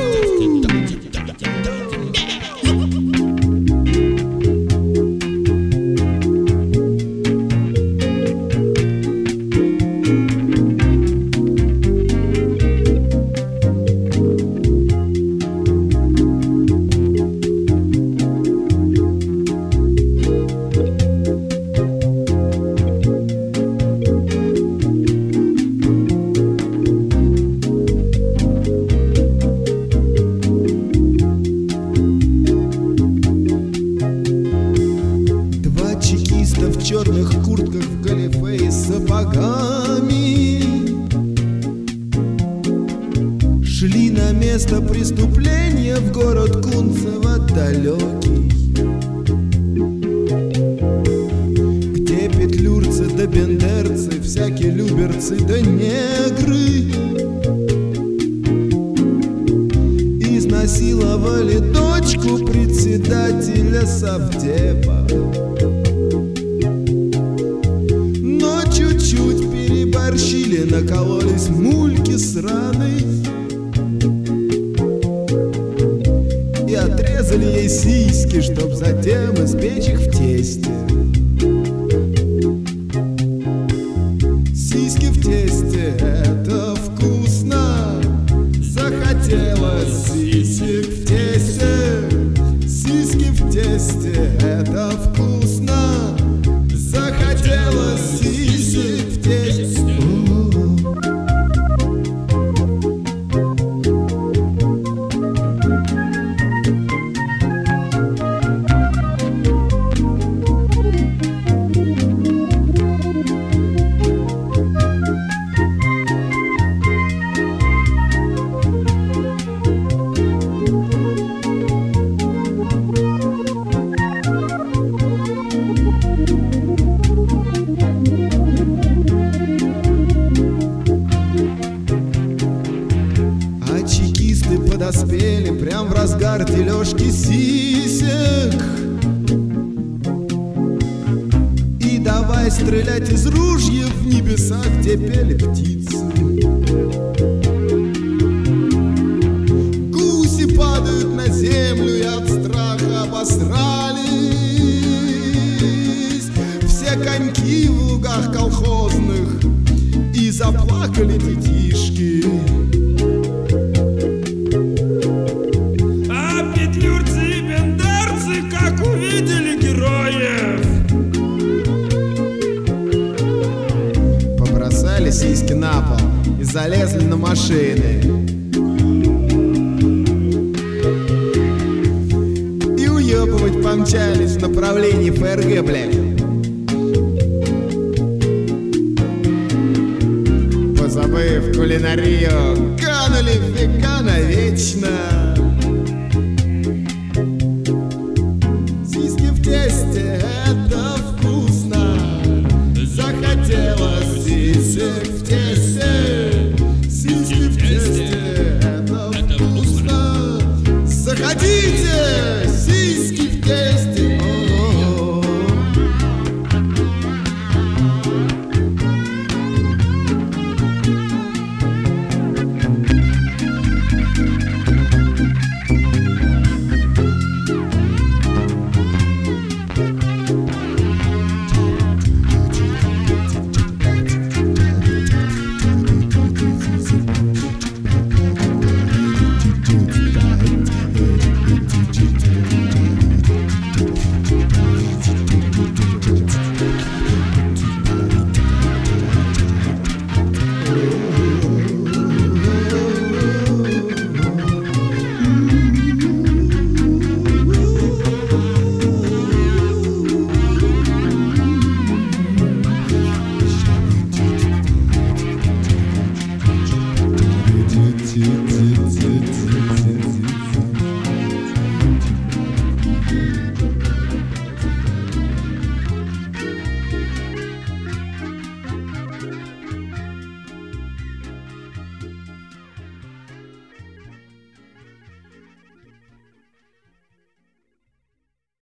В черных куртках, в галифе и с сапогами шли на место преступления в город Кунцево далекий, где петлюрцы да бендерцы, всякие люберцы да негры изнасиловали дочку председателя совдепа. Чуть переборщили, накололись мульки сраной и отрезали ей сиськи, чтоб затем испечь их в тесте. Сиськи в тесте — это вкусно. Захотелось сисек в тесте. Сиськи в тесте — это вкусно. Захотелось сисек в тесте. Подоспели прям в разгар дележки сисек и давай стрелять из ружьев в небеса, где пели птицы. Гуси падают на землю и от страха обосрались. Все коньки в лугах колхозных и заплакали детишки. Сиськи на пол и залезли на машины. И уебывать помчались в направлении ФРГ, блядь. Позабыв кулинарию, канули в века навечно. Сиськи в тесте — это вкусно. Захотелось сисек в тесте. Сиськи в тесте — это вкусно. Заходите, сиськи в тесте.